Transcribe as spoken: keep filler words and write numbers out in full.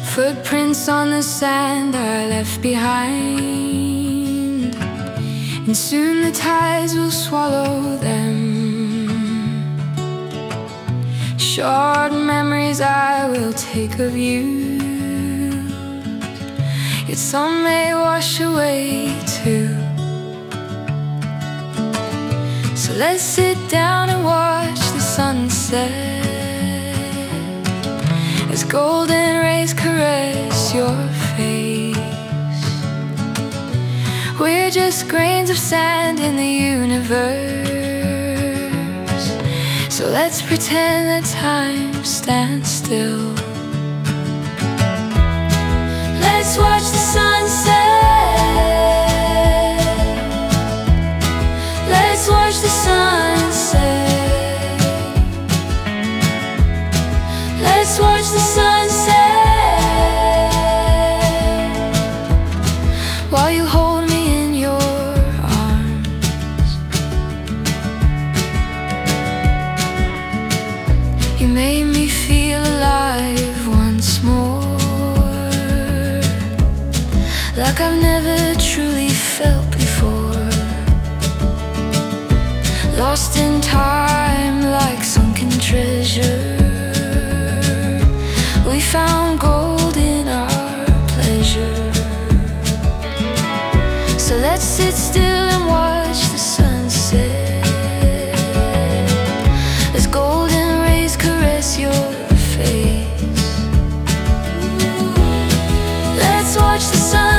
Footprints on the sand are left behind, and soon the tides will swallow them. Short memories I will take of you, yet some may wash away too. So let's sit down and watch the sunset as golden rays caress your face. We're just grains of sand in the universe, so let's pretend that time stands still. Let's watch the sunset. Let's watch the sunset. Let's watch the sunset while you hold me in your arms. You made me feel alive once more, like I've never truly felt before. Lost in time like sunken treasure, we found gold in our pleasure. So let's sit still and watch the sunset as golden rays caress your face. Let's watch the sun